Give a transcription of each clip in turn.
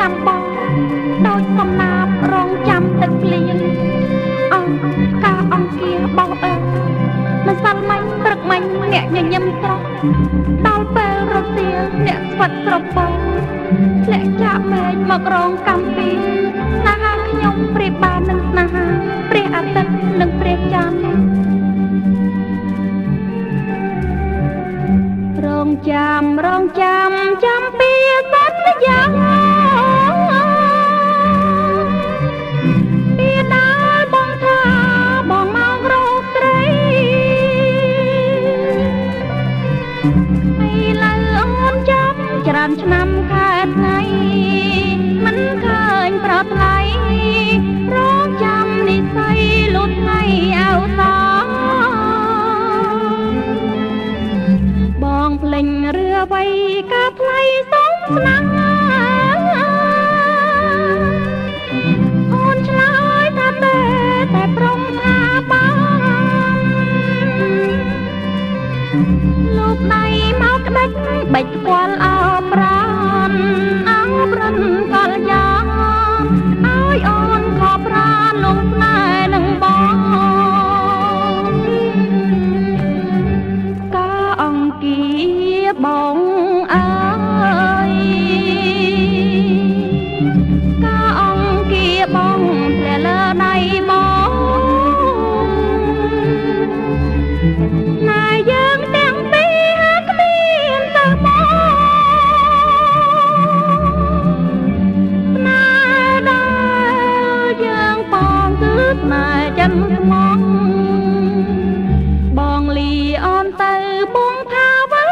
ចាំបងដោយសំណាបរងចាំទឹកភ្លៀងការអង្គាបងអើមិនសាល់មាញ់ព្រឹកមាញ់អ្នកញញឹមស្រស់ដល់ពេលរសៀលអ្នកស្វិតស្របងធ្លាក់ចាក់មែកមករងកម្មពីស្នេហាខ្ញុំព្រៀបបាននឹងស្នេហាព្រះអាទិត្យនិងព្រះច័ន្ទរងចាំចាំពីសន្យាពីណាបងថាបងមករកស្រីពីលើអូនចាំច្រើនឆ្នាំខែថ្ងៃមិនឃើញប្រថ្លៃរងចាំនិស័យលុតថ្ងៃអោសបងភ្លេងរឿវៃកាថ្លៃសុំស្នាអូនឆ្លើយថាតែប្រុងថាបានលោកណៃមកក្តិចបិចស្គាល់អោប្រានអោប្រានកលយ៉ាងឲ្យអូនខកប្រានលងស្នេហ៍នឹងបងការអង្គាបងអើយការអង្គាបងធ្លាលើដៃបងណាយើងទាំងពីរគ្មានទៅមកណាដែលយើងបងគឺស្នេហ៍ចិនស្មងបងលីអូនទៅបងថាវិញ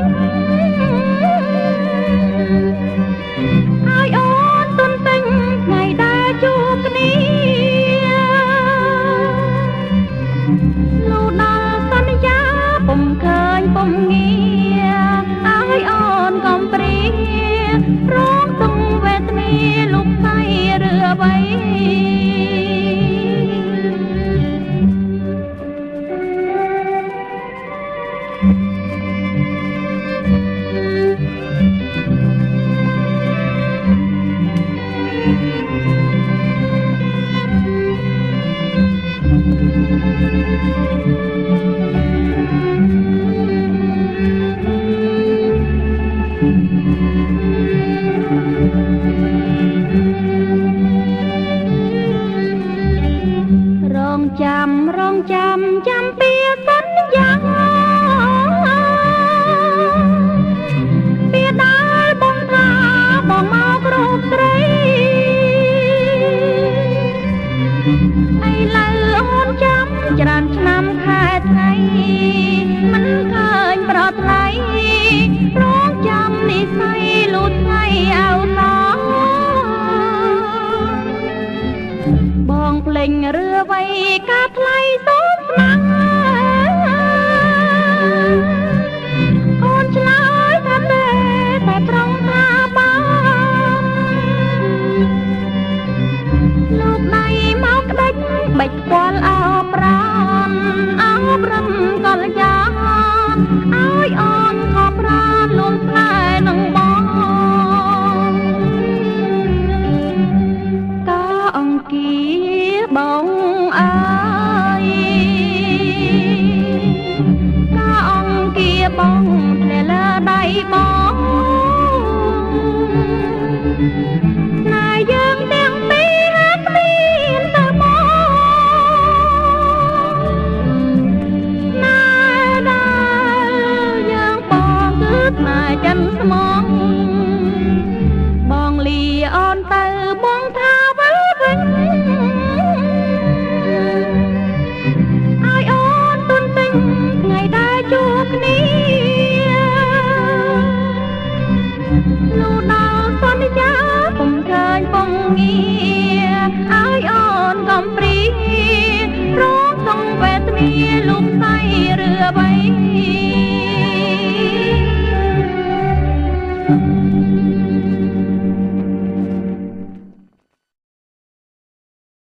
ឲ្យអូនទុនទិញថ្ងៃដែលជួបគ្នាលូដល់សន្យាពុំឃើញពុំងារឲ្យអូនកុំព្រារងទុំវេទនាលុបស្័យឬអ្វីរងចាំពីសន្យាពីដែលបងថាបងមករកស្រីឥឡូវអូនចាំច្រើនឆ្នាំខែថ្ងៃមិនឃើញប្រថ្លៃរងចាំនិស័យលូតថ្ងៃអោសបងភ្លេងរឿវៃកាថ្លៃសូមស្នាអូនឆ្លើយថាតែប្រុងថាបានលោកណៃមកក្តិចបិចស្គាល់អោប្រានអោប្រានកលយ៉ាងឲ្យអូនខកប្រានលងស្នេហ៍នឹងបងការអង្គាបងអើយការអង្គាបងធ្លាលើដៃបង